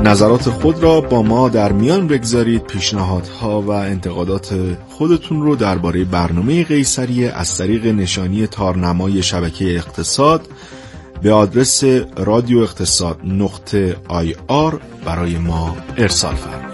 نظرات خود را با ما در میان بگذارید. پیشنهادها و انتقادات خودتون رو درباره برنامه قیصریه از طریق نشانی تارنمای شبکه اقتصاد به آدرس radioeqtasad.ir برای ما ارسال فرمایید.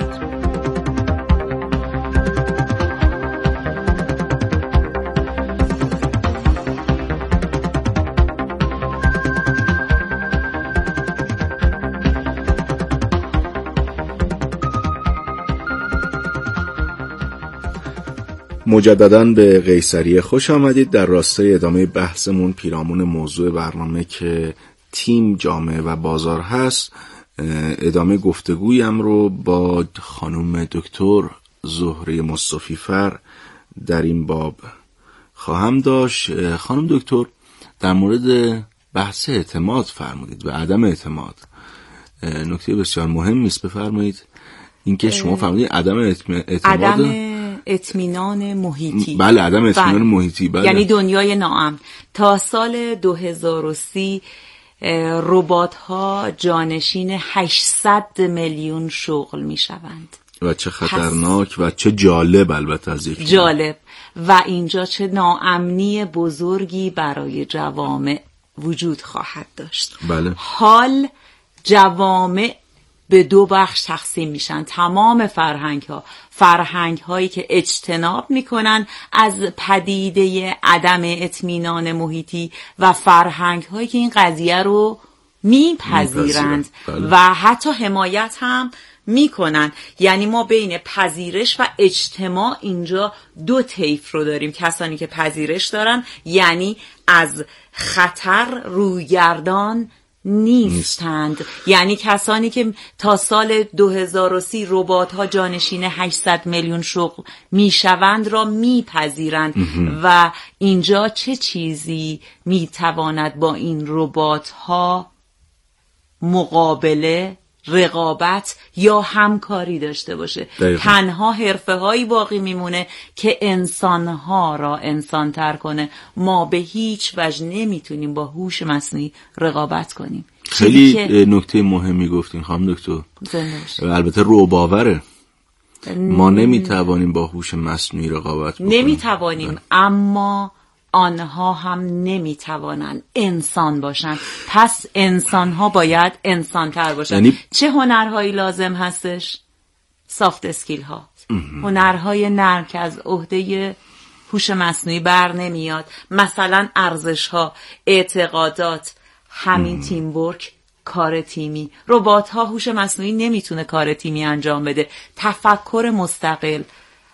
مجدداً به قیصریه خوش آمدید. در راستای ادامه بحثمون پیرامون موضوع برنامه که تیم، جامعه و بازار هست، ادامه گفتگویم رو با خانم دکتر زهره مصطفی‌فر در این باب خواهم داشت. خانم دکتر، در مورد بحث اعتماد فرمودید و عدم اعتماد، نکته بسیار مهمی است. بفرمایید. اینکه شما فرمودید عدم اعتماد، اطمینان محیطی. بله، عدم اطمینان محیطی. بله. یعنی دنیای ناامن. تا سال 2030 ربات‌ها جانشین 800 میلیون شغل میشوند. و چه خطرناک و چه جالب. البته از یک جالب. و اینجا چه ناامنی بزرگی برای جوامع وجود خواهد داشت. بله. حال جوامع به دو بخش تقسیم میشن. تمام فرهنگ هایی که اجتناب میکنن از پدیده عدم اطمینان محیطی و فرهنگ هایی که این قضیه رو میپذیرند و حتی حمایت هم میکنن. یعنی ما بین پذیرش و اجتماع اینجا دو طیف رو داریم. کسانی که پذیرش دارن، یعنی از خطر رویگردان نیستند. یعنی کسانی که تا سال 2030 ربات‌ها جانشین 800 میلیون شغل میشوند را میپذیرند. و اینجا چه چیزی میتواند با این ربات‌ها مقابله، رقابت یا همکاری داشته باشه؟ تنها حرفه‌هایی باقی میمونه که انسان‌ها را انسان‌تر کنه. ما به هیچ وجه نمیتونیم با هوش مصنوعی رقابت کنیم. خیلی نکته مهمی گفتین خانم دکتر. البته روباوره. ما نمیتوانیم با هوش مصنوعی رقابت بکنیم. نمیتوانیم، اما آنها هم نمیتوانند انسان باشند. پس انسانها باید انسانتر باشند. یعنی چه هنرهایی لازم هستش؟ سافت اسکیل ها، هنرهای نرم که از عهده هوش مصنوعی بر نمیاد. مثلا ارزش ها، اعتقادات، همین تیم ورک، کار تیمی. ربات ها، هوش مصنوعی نمیتونه کار تیمی انجام بده. تفکر مستقل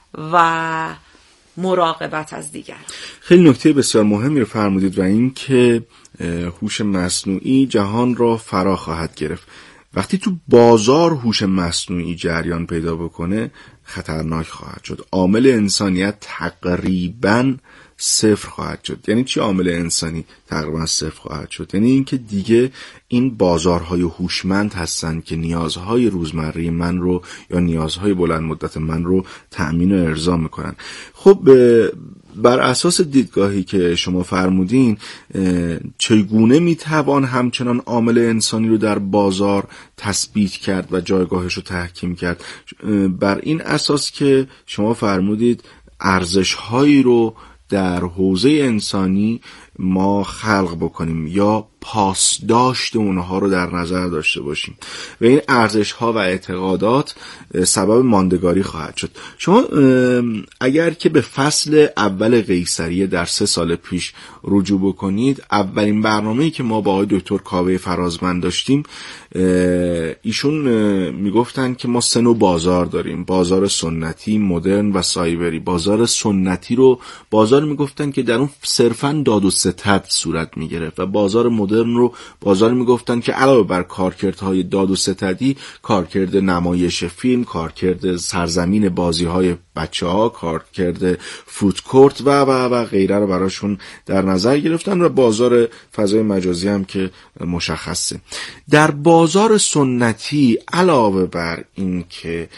و مراقبت از دیگر. خیلی نکته بسیار مهمی رو فرمودید و این که هوش مصنوعی جهان را فرا خواهد گرفت. وقتی تو بازار هوش مصنوعی جریان پیدا بکنه خطرناک خواهد شد. عامل انسانیت تقریباً صفر خواهد شد. یعنی چی عامل انسانی تقریبا صفر خواهد شد؟ یعنی اینکه دیگه این بازارهای هوشمند هستن که نیازهای روزمره من رو یا نیازهای بلند مدت من رو تأمین و ارضا میکنن. خب بر اساس دیدگاهی که شما فرمودین، چگونه میتوان همچنان عامل انسانی رو در بازار تثبیت کرد و جایگاهش رو تحکیم کرد؟ بر این اساس که شما فرمودید ارزش‌هایی رو در حوزه انسانی ما خلق بکنیم یا پاسداشت اونها رو در نظر داشته باشیم و این ارزش‌ها و اعتقادات سبب ماندگاری خواهد شد. شما اگر که به فصل اول قیصریه در 3 سال پیش رجوع بکنید، اولین برنامه‌ای که ما با آقای دکتر کاوه فرازمند داشتیم، ایشون میگفتن که ما 3 نوع بازار داریم: بازار سنتی، مدرن و سایبری. بازار سنتی رو بازار میگفتن که در اون صرفاً داد و ستد صورت میگرفت و بازار مدرن رو بازار میگفتن که علاوه بر کارکردهای داد و ستدی، کارکرد نمایش فیلم، کارکرد سرزمین بازی‌های بچه‌ها، کارکرد فود کورت و غیره رو براشون در نظر گرفتن و بازار فضای مجازی هم که مشخصه. در بازار سنتی علاوه بر این که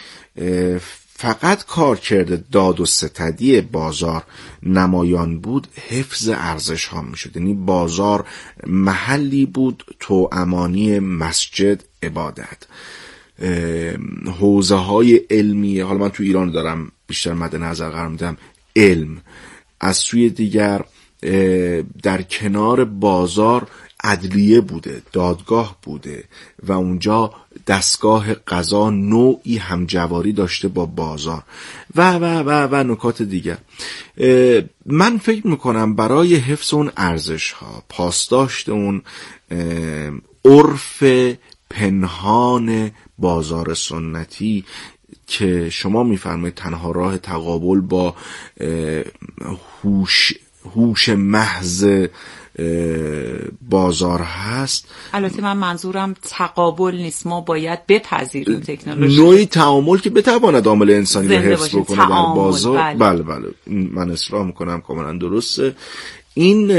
فقط کارکرد داد و ستدی بازار نمایان بود، حفظ ارزش ها می شد. یعنی بازار محلی بود توأمانی مسجد، عبادت. حوزه های علمی، حالا من تو ایران دارم بیشتر مد نظر قرار میدم، علم، از سوی دیگر در کنار بازار عدلیه بوده، دادگاه بوده و اونجا دستگاه قضا نوعی همجواری داشته با بازار و نکات دیگر. من فکر میکنم برای حفظ اون ارزش ها، پاسداشت اون عرف پنهان بازار سنتی که شما میفرمایید تنها راه تقابل با هوش محض بازار هست. البته من منظورم تقابل نیست، ما باید بپذیریم تکنولوژی نوعی تعامل که بتواند عامل انسانی رو حفظ بکنه در بازار. بله من اصلاح میکنم، کاملا درسته. این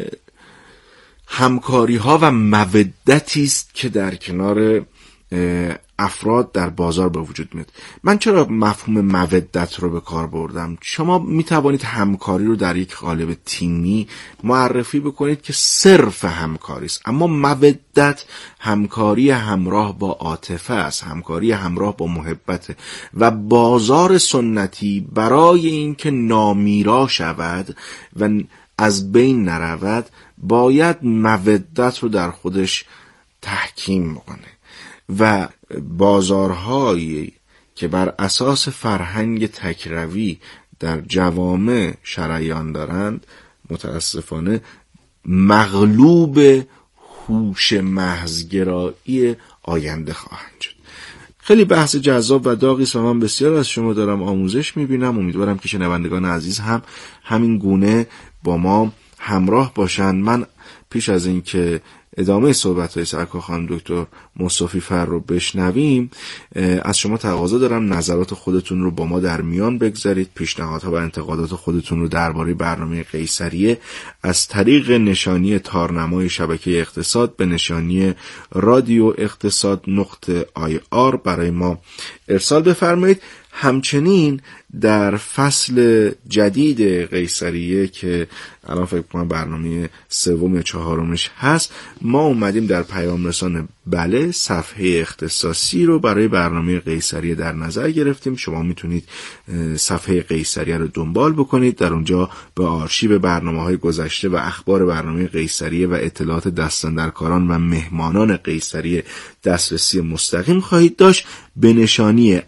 همکاری ها و مودتی است که در کنار افراد در بازار به وجود میاد. من چرا مفهوم مودت رو به کار بردم؟ شما می توانید همکاری رو در یک قالب تیمی معرفی بکنید که صرف همکاری است، اما مودت همکاری همراه با عاطفه است، همکاری همراه با محبت و بازار سنتی برای اینکه نامیرا شود و از بین نرود باید مودت رو در خودش تحکیم بکنه و بازارهایی که بر اساس فرهنگ تکروی در جوامع شریان دارند متاسفانه مغلوب هوش محضگرایی آینده خواهند شد. خیلی بحث جذاب و داغی است و من بسیار از شما دارم آموزش میبینم. امیدوارم که شنوندگان عزیز هم همین گونه با ما همراه باشند. من پیش از این که ادامه صحبت‌های سرکار خانم دکتر مصطفی فر رو بشنویم، از شما تقاضا دارم نظرات خودتون رو با ما در میان بگذارید، پیشنهادها و انتقادات خودتون رو درباره برنامه قیصریه از طریق نشانی تارنمای شبکه اقتصاد به نشانی رادیو اقتصاد .ir برای ما ارسال بفرمایید. همچنین در فصل جدید قیصریه که الان فکر کنم برنامه 3 یا 4 هست، ما اومدیم در پیام رسان بله صفحه اختصاصی رو برای برنامه قیصریه در نظر گرفتیم. شما میتونید صفحه قیصریه رو دنبال بکنید، در اونجا به آرشیو برنامه‌های گذشته و اخبار برنامه قیصریه و اطلاعات دستاندرکاران و مهمانان قیصریه دسترسی مستقیم خواهید داشت به نشانی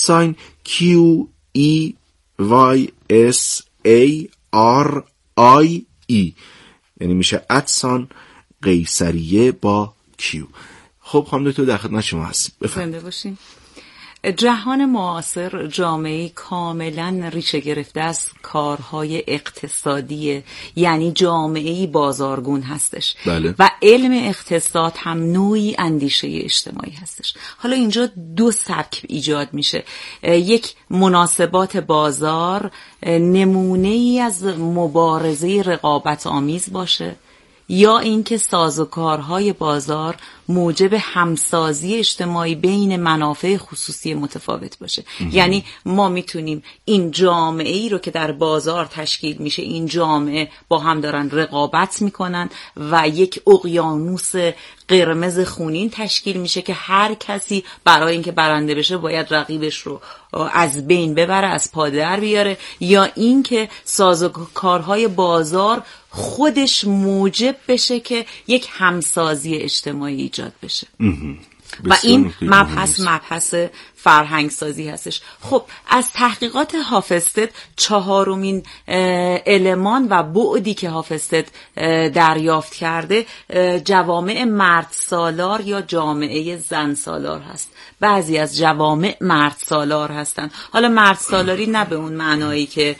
@QEYSARIE، یعنی میشه قیصریه با کیو. خب خانم دکتر در خدمت شما هستیم، بفرمایید. زنده باشین. جهان معاصر جامعه کاملا ریشه گرفته از کارهای اقتصادی، یعنی جامعه بازارگون هستش. بله. و علم اقتصاد هم نوعی اندیشه اجتماعی هستش. حالا اینجا 2 سبک ایجاد میشه، یک مناسبات بازار نمونه ای از مبارزه رقابت آمیز باشه، یا اینکه سازوکارهای بازار موجب همسازی اجتماعی بین منافع خصوصی متفاوت باشه. یعنی ما میتونیم این جامعه ای رو که در بازار تشکیل میشه، این جامعه با هم دارن رقابت میکنن و یک اقیانوس قرمز خونین تشکیل میشه که هر کسی برای اینکه برنده بشه باید رقیبش رو از بین ببره، از پا در بیاره، یا اینکه سازوکارهای بازار خودش موجب بشه که یک همسازی اجتماعی ایجاد بشه. و این مبحث فرهنگ سازی هستش. خب از تحقیقات هافستد 4مین المان و بعدی که هافستد دریافت کرده جوامع مرد سالار یا جامعه زن سالار هست. بعضی از جوامع مرد سالار هستن. حالا مرد سالاری نه به اون معنایی که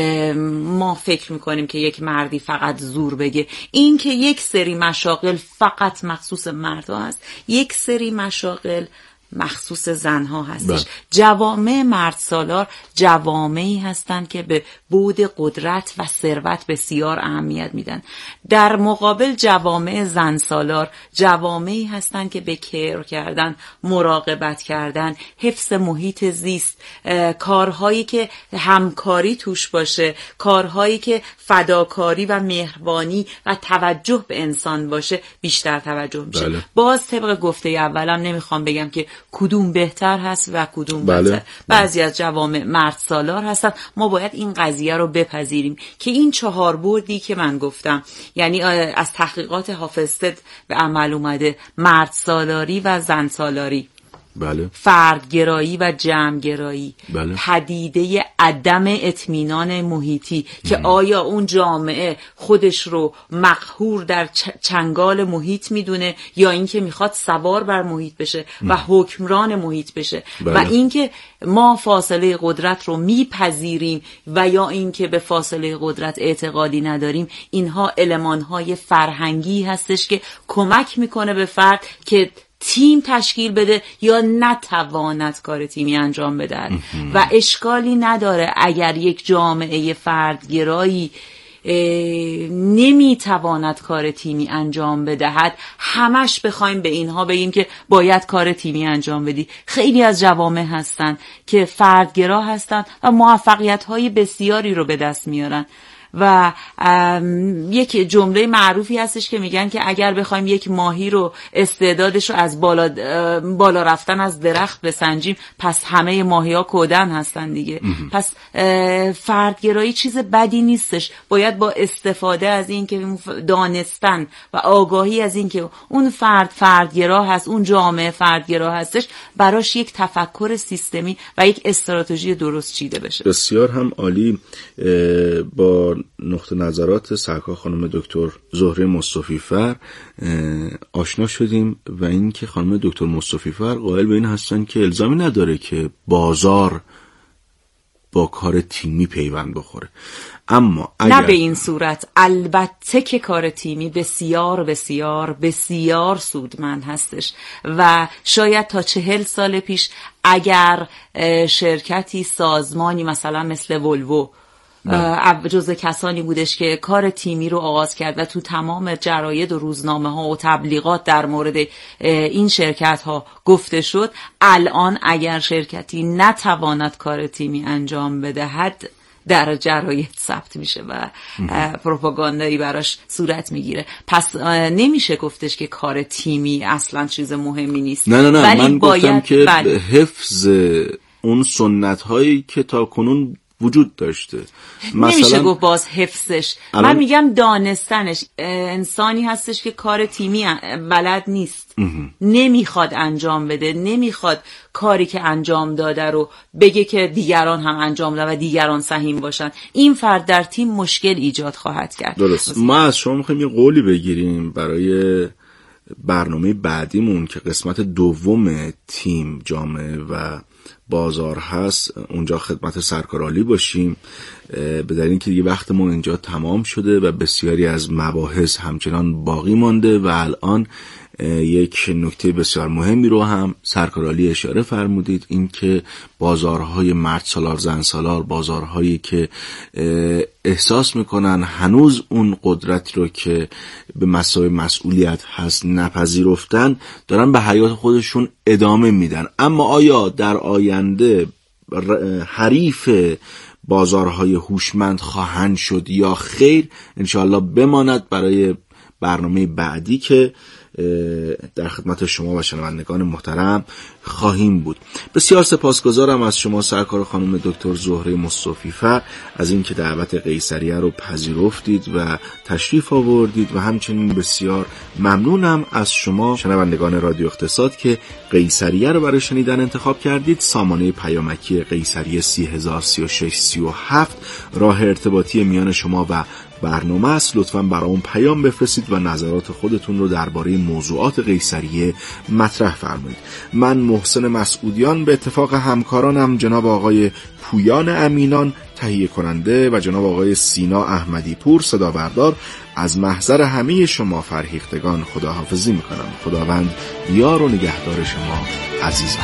ما فکر میکنیم که یک مردی فقط زور بگه، این که یک سری مشاغل فقط مخصوص مردها هست، یک سری مشاغل مخصوص زنها هستش. جوامع مرد سالار جوامعی هستند که به بعد قدرت و ثروت بسیار اهمیت میدن. در مقابل جوامع زن سالار جوامعی هستند که به کیر کردن، مراقبت کردن، حفظ محیط زیست، کارهایی که همکاری توش باشه، کارهایی که فداکاری و مهربانی و توجه به انسان باشه بیشتر توجه میشه. باز طبق گفته اولم نمیخوام بگم که کدوم بهتر هست و کدوم بدتر. بعضی از جوامع مرد سالار هستن. ما باید این قضیه رو بپذیریم که این 4 بعدی که من گفتم، یعنی از تحقیقات هافستد به عمل اومده مرد سالاری و زن سالاری، بله. فردگرایی و جمعگرایی، بله. پدیده عدم اطمینان محیطی که آیا اون جامعه خودش رو مقهور در چنگال محیط میدونه یا اینکه میخواد سوار بر محیط بشه و حکمران محیط بشه. بله. و اینکه ما فاصله قدرت رو میپذیریم و یا اینکه به فاصله قدرت اعتقادی نداریم، اینها المانهای فرهنگی هستش که کمک میکنه به فرد که تیم تشکیل بده یا نتواند کار تیمی انجام بدهد. و اشکالی نداره اگر یک جامعه فردگرایی نمیتواند کار تیمی انجام بدهد، همش بخوایم به اینها بگیم که باید کار تیمی انجام بدی. خیلی از جوامع هستن که فردگرا هستن و موفقیت‌های بسیاری رو به دست میارن. و یک جمله معروفی هستش که میگن که اگر بخوایم یک ماهی رو استعدادش رو از بالا رفتن از درخت بسنجیم، پس همه ماهی‌ها کودن هستن دیگه. پس فردگرایی چیز بدی نیستش. باید با استفاده از این که دانستن و آگاهی از این که اون فردگرا هست، اون جامعه فردگرا هستش، براش یک تفکر سیستمی و یک استراتژی درست چیده بشه. بسیار هم عالی. با نقطه نظرات سرکار خانم دکتر زهره مصطفی‌فر آشنا شدیم و این که خانم دکتر مصطفی‌فر قائل به این هستن که الزامی نداره که بازار با کار تیمی پیوند بخوره، اما نه به این صورت. البته که کار تیمی بسیار بسیار بسیار سودمند هستش و شاید تا 40 سال پیش اگر شرکتی، سازمانی مثلا مثل ولوو جزء کسانی بودش که کار تیمی رو آغاز کرد و تو تمام جراید و روزنامه ها و تبلیغات در مورد این شرکت ها گفته شد، الان اگر شرکتی نتواند کار تیمی انجام بدهد در جراید ثبت میشه و پروپاگاندایی براش صورت میگیره. پس نمیشه گفتش که کار تیمی اصلا چیز مهمی نیست. نه من گفتم که حفظ اون سنت هایی که تا کنون وجود داشته نمیشه گفت باز حفظش. من میگم دانستنش. انسانی هستش که کار تیمی بلد نیست، نمیخواد انجام بده، نمیخواد کاری که انجام داده رو بگه که دیگران هم انجام دادن و دیگران سهیم باشن. این فرد در تیم مشکل ایجاد خواهد کرد. درست. ما از شما میخوایم یه قولی بگیریم برای برنامه بعدیمون که قسمت دوم تیم، جامعه و بازار هست، اونجا خدمت سرکار عالی باشیم، به دلیل اینکه دیگه وقت ما اینجا تمام شده و بسیاری از مباحث همچنان باقی مانده و الان یک نکته بسیار مهمی رو هم سرکار عالی اشاره فرمودید، این که بازارهای مرد سالار زن سالار، بازارهایی که احساس میکنن هنوز اون قدرت رو که به مسابقه مسئولیت هست نپذیرفتن، دارن به حیات خودشون ادامه میدن. اما آیا در آینده حریف بازارهای هوشمند خواهند شد یا خیر؟ انشاءالله بماند برای برنامه بعدی که در خدمت شما و شنوندگان محترم خواهیم بود. بسیار سپاسگزارم از شما سرکار خانم دکتر زهره مصطفی‌فر از اینکه دعوت قیصریه رو پذیرفتید و تشریف آوردید و همچنین بسیار ممنونم از شما شنوندگان رادیو اقتصاد که قیصریه رو برای شنیدن انتخاب کردید. سامانه پیامکی قیصریه 3003637 راه ارتباطی میان شما و برنامه است. لطفاً برای اون پیام بفرستید و نظرات خودتون رو درباره موضوعات قیصریه مطرح فرمایید. من محسن مسعودیان به اتفاق همکارانم جناب آقای پویان امینان تهیه کننده و جناب آقای سینا احمدی پور صدا بردار از محضر همه شما فرهیختگان خداحافظی میکنم. خداوند یار و نگهدار شما عزیزان.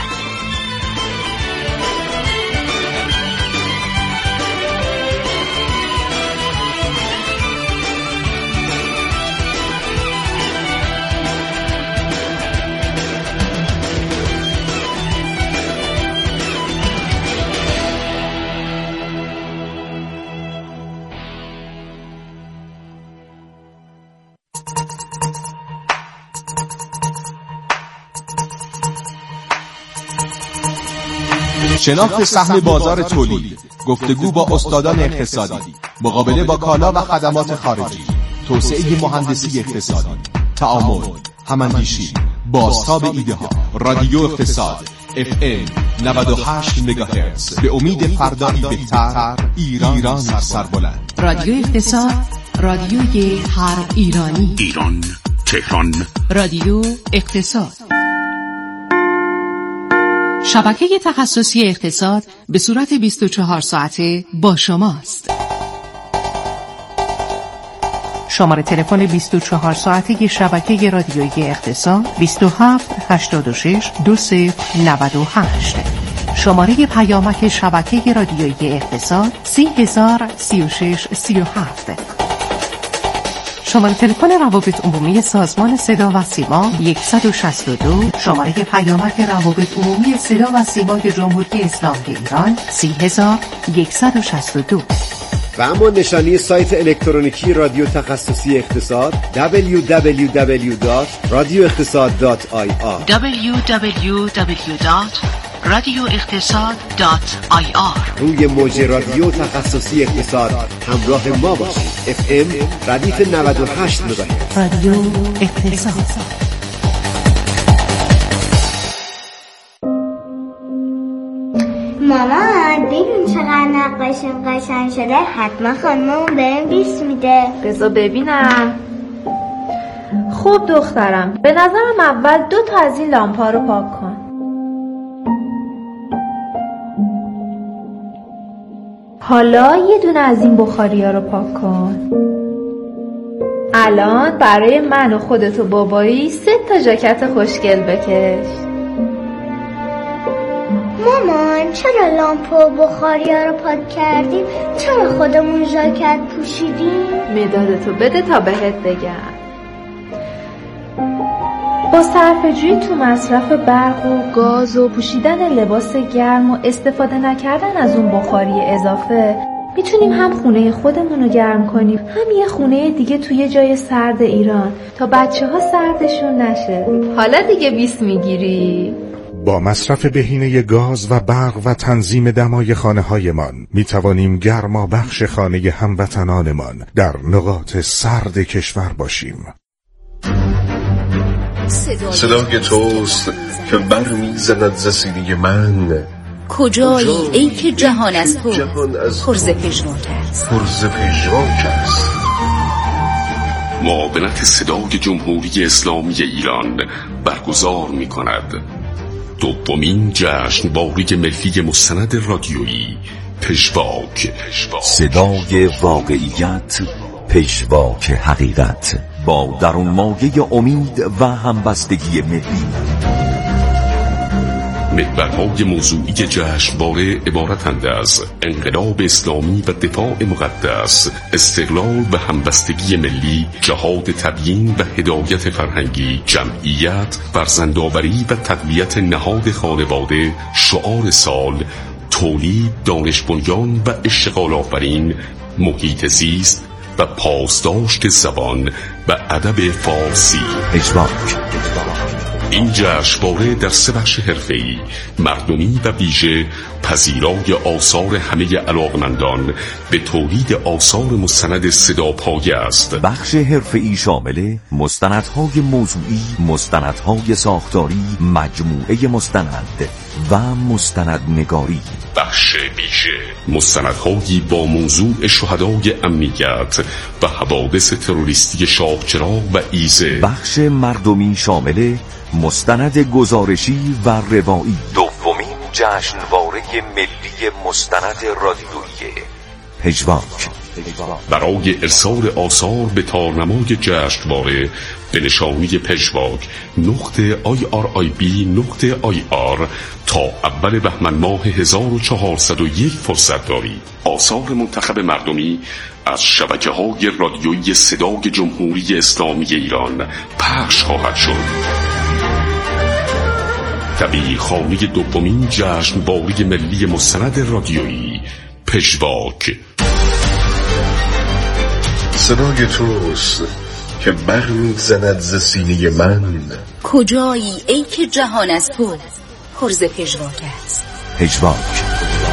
شناخت سهم بازار تولید، گفتگو با استادان اقتصادی، مقابله با کالا و خدمات خارجی، توسعه مهندسی اقتصادی، تعامل، هماندیشی، بازتاب ایده ها. رادیو اقتصاد FM 98 مگاهرتز، به امید فردایی بهتر، ایران سربلند. رادیو اقتصاد، رادیوی هر ایرانی. ایران، تهران. رادیو اقتصاد، شبکه تخصصی اقتصاد به صورت 24 ساعته با شماست. شماره تلفن 24 ساعته شبکه رادیویی اقتصاد 27 86 2098. شماره پیامک شبکه رادیویی اقتصاد 3036 37. شماره تلفن روابط عمومی سازمان صدا و سیما 162. شماره پیامک روابط عمومی صدا و سیمای جمهوری اسلامی ایران 30162. و اما نشانی سایت الکترونیکی رادیو تخصصی اقتصاد www.radioeqtasad.ir www.radioeqtasad.ir. روی موج رادیو تخصصی اقتصاد همراه ما باشید. FM ردیف 98 مگاهرتز. رادیو اقتصاد. مامان ببین چقدر نقاشیم قشنگ شده، حتما خانممون بهم 20 میده. بذار ببینم. خوب دخترم، به نظرم اول 2 تا از این لامپا رو پاک کن. حالا یه دونه از این بخاری ها رو پاک کن. الان برای من و خودت و بابایی 3 تا ژاکت خوشگل بکش. مامان چرا لامپ و بخاری ها رو پاک کردیم؟ چرا خودمون ژاکت پوشیدیم؟ مدادتو بده تا بهت بگم. با صرفه‌جویی تو مصرف برق و گاز و پوشیدن لباس گرم و استفاده نکردن از اون بخاری اضافه میتونیم هم خونه خودمون رو گرم کنیم، هم یه خونه دیگه توی جای سرد ایران تا بچه‌ها سردشون نشه. حالا دیگه 20 میگیری؟ با مصرف بهینه گاز و برق و تنظیم دمای خانه‌هایمان می‌توانیم گرمابخش خانه هموطنانمان در نقاط سرد کشور باشیم. صدای توست که برمی‌زند ز سینه من. کجایی ای که جهان از تو پرز پژواک است. معاونت صدای جمهوری اسلامی ایران برگزار می‌کند دومین جشنواره ملی مستند رادیویی پژواک. صدای واقعیت، پژواک حقیقت، با درونمایه امید و همبستگی ملی. محورهای موضوعی جشنواره عبارتند از انقلاب اسلامی و دفاع مقدس، استقلال و همبستگی ملی، جهاد تبیین و هدایت فرهنگی، جمعیت، فرزندآوری و تقویت نهاد خانواده، شعار سال، تولید، دانش بنیان و اشتغال آفرین، محیط زیست و پاسداشت زبان و ادب فارسی. پژواک. این جشنواره در 3 بخش حرفه‌ای، مردمی و ویژه، پذیرای آثار همه علاقمندان به تولید آثار مستند صداپایه است. بخش حرفه‌ای شامل مستندهای موضوعی، مستندهای ساختاری، مجموعه مستند و مستندنگاری. بخش ویژه، مستندهایی با موضوع شهدای امنیت و حوادث تروریستی شاهچراغ و ایزه. بخش مردمی شامل مستند گزارشی و روایی. دومین جشنواره ملی مستند رادیویی پژواک. برای ارسال آثار به تارنمای جشنواره به نشانی پژواک .irib.ir تا اول بهمن ماه 1401 فرصت دارید. آثار منتخب مردمی از شبکه‌های رادیویی صدای جمهوری اسلامی ایران پخش خواهد شد. دبیرخانه دومین جشنواره ملی مستند رادیویی پژواک. صدای توست که برمی‌زند ز سینه من. کجایی ای که جهان از تو پرز پژواک است. پژواک.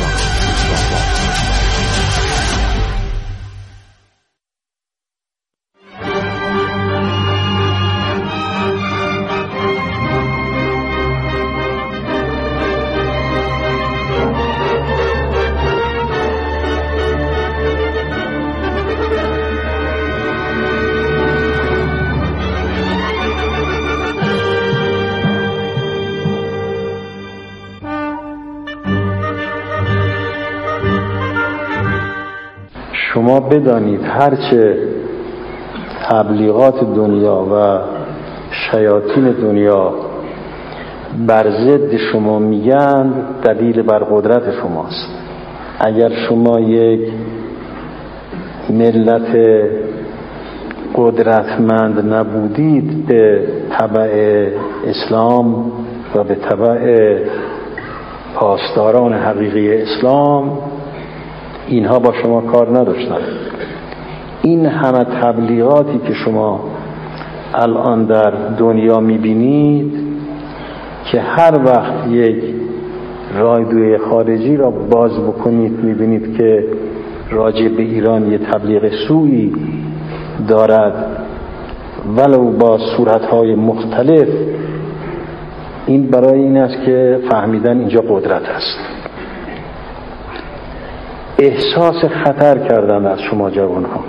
شما بدانید هرچه تبلیغات دنیا و شیاطین دنیا بر ضد شما میگن دلیل بر قدرت شماست. اگر شما یک ملت قدرتمند نبودید به تبع اسلام و به تبع پاسداران حقیقی اسلام، اینها با شما کار نداشتن. این همه تبلیغاتی که شما الان در دنیا میبینید که هر وقت یک رادیوی خارجی را باز بکنید میبینید که راجع به ایران یه تبلیغ سوئی دارد ولو با صورتهای مختلف. این برای این است که فهمیدن اینجا قدرت است. احساس خطر کردن از شما جوانها،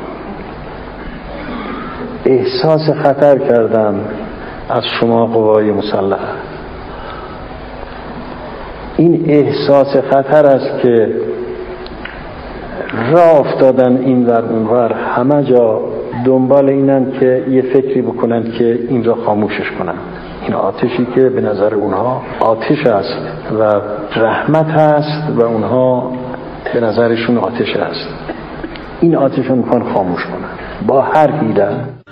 احساس خطر کردن از شما قوای مسلحه. این احساس خطر است که راه افتادن این ور اون ور، همه جا دنبال اینن که یه فکری بکنن که این را خاموشش کنن. این آتشی که به نظر اونها آتش است و رحمت است و اونها به نظرشون آتش است. این آتش رو میخوان خاموش کنن با هر حیله.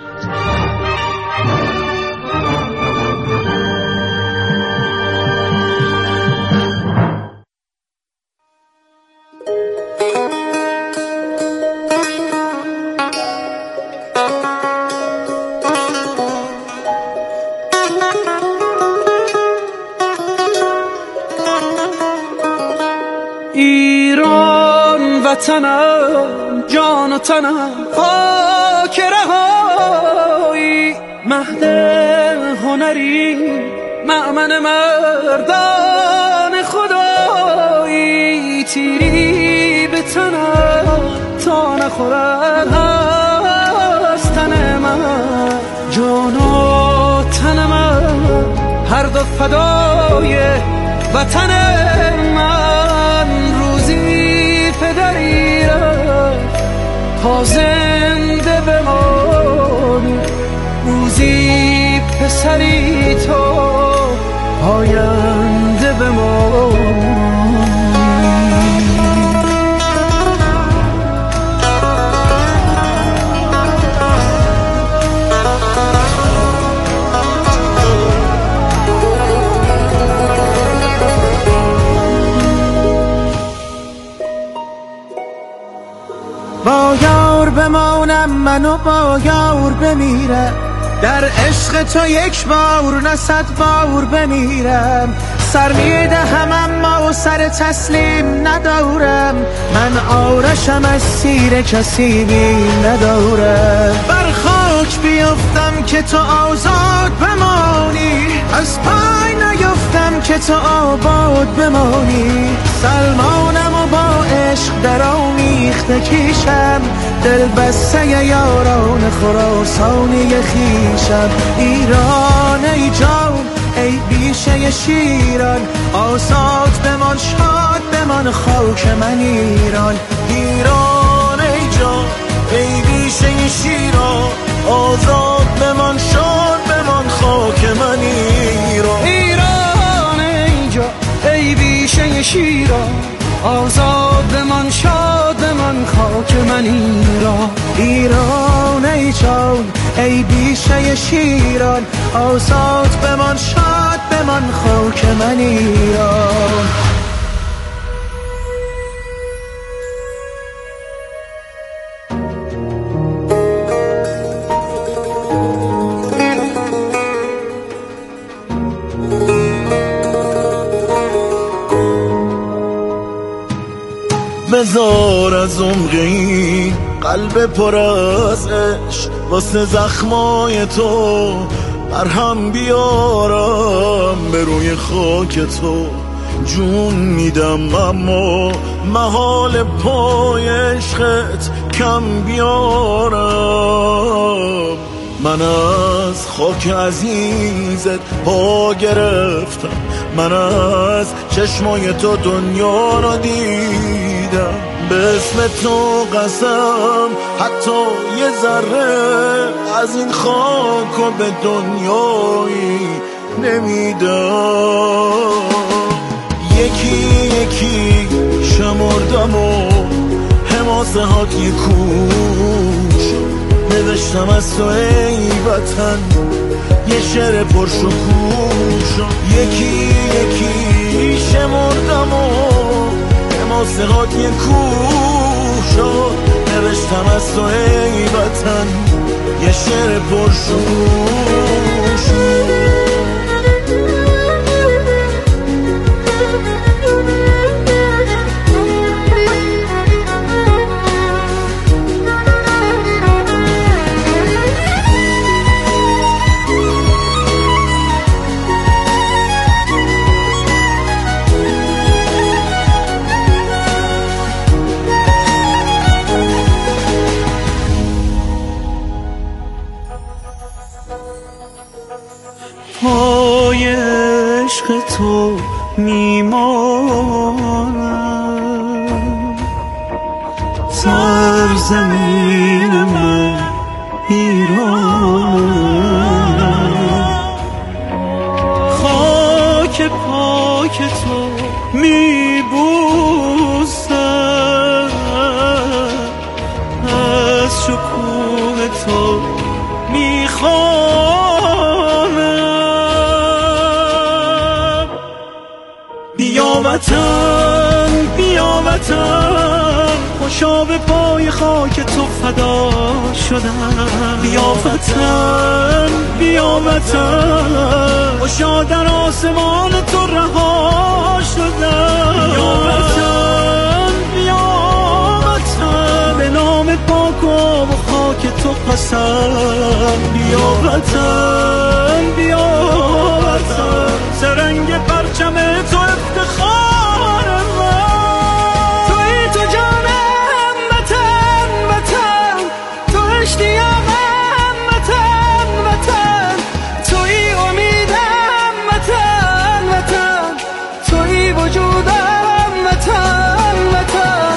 وطنم جان و تنم خاک رهایی، مهد هنری مأمن مردان خدایی، تیری به تنم تا نخورد از تن من، جان و تن من هر دو فدای وطن من. روزی پدری را تا زنده بمانی، روزی پسری تو پاینده بمانی. با یار بمانم منو با یار بمیرم، در عشق تو یک بار نه 100 بار بمیرم. سر میدهم اما سر تسلیم ندارم، من آرشم از سیر کسی بیم ندارم. بر خاک بیفتم که تو آزاد بمانی، از پای نیفتم که تو آباد بمانی. سلمانم و با عشق در آمیخته کیشم، دل بسته یاران خراسانی خیشم. ایران ای جان ای بیشه شیران، آزاد بمان شاد بمان خاک من ایران. ایران ای جان ای بیشه شیران، آزاد بمان شاد بمان خاک من ایران. ایران ای جان ای بیشه شیران، آزاد بمان شاد بمان خاک من ایران. ایران ای جان ای بیشه شیران، آزاد بمان شاد بمان خاک من ایران. بذار از عمق این قلب پر از عشق واسه زخمای تو مرهم بیارم به روی خاک تو. جون میدم اما محال پای عشقت کم بیارم. من از خاک عزیزت پا گرفتم، من از چشمای تو دنیا را دیدم. به اسم تو قسم حتی یه ذره از این خاک و به دنیایی نمیدم. یکی یکی شمردم و حماسه هات یه کوش نوشتم از تو ای وطن یه شعر پرشکوش. یکی یکی شمردم و حماسه هات یه کوش نوشتم از تو ای وطن یه شعر پرشکوش. پای عشق تو میمانم، سرزمین من ایرانم. خاک پاک تو میبوسم، از شکوه تو میخوام. بیا وطن بیا وطن خوشا به پای خاک تو فدا شدم. بیا وطن بیا وطن خوشا در آسمان تو رها شدم. بیا وطن بیا وطن به نام پاک و خاک تو قسم. بیا وطن بیا وطن سرنگ پرچم تو افتخار من. توی تو جانم وطن وطن، تو اشتیاقم وطن وطن، توی امیدم وطن وطن، توی وجودم وطن وطن.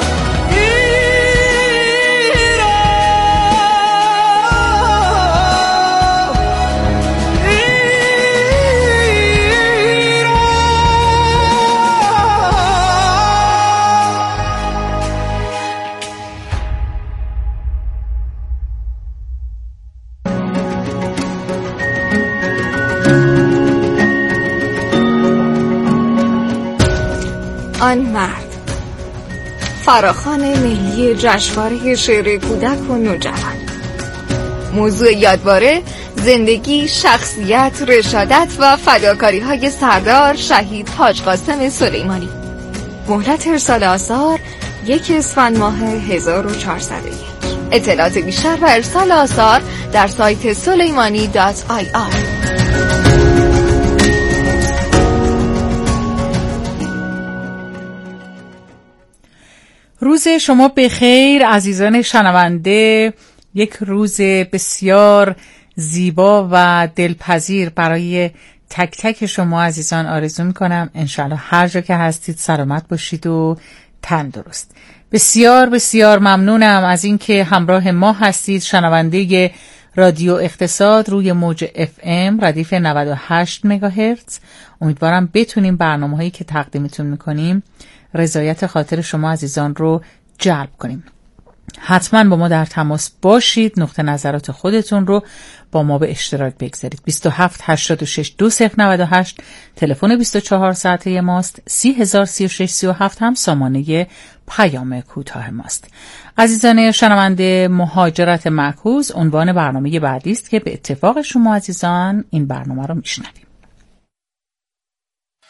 آن مرد، فراخوان ملی جشنواره شعر کودک و نوجوان. موضوع یادواره زندگی، شخصیت، رشادت و فداکاری‌های سردار شهید حاج قاسم سلیمانی. مهلت ارسال آثار 1 اسفند ماه 1401. اطلاعات بیشتر و ارسال آثار در سایت suleimani.ir. روز شما بخیر عزیزان شنونده. یک روز بسیار زیبا و دلپذیر برای تک تک شما عزیزان آرزو میکنم. انشالله هر جا که هستید سلامت باشید و تندرست. بسیار بسیار ممنونم از اینکه همراه ما هستید. شنونده رادیو اقتصاد روی موج FM ردیف 98 مگاهرتز. امیدوارم بتونیم برنامه‌هایی که تقدیمتون میکنیم رضایت خاطر شما عزیزان رو جلب کنیم. حتما با ما در تماس باشید. نقطه نظرات خودتون رو با ما به اشتراک بگذارید. 27 86 2098 تلفن 24 ساعته ماست. 3036 37 هم سامانه پیام کوتاه ماست. عزیزان شنونده، مهاجرت معکوس عنوان برنامه بعدی است که به اتفاق شما عزیزان این برنامه رو میشنویم.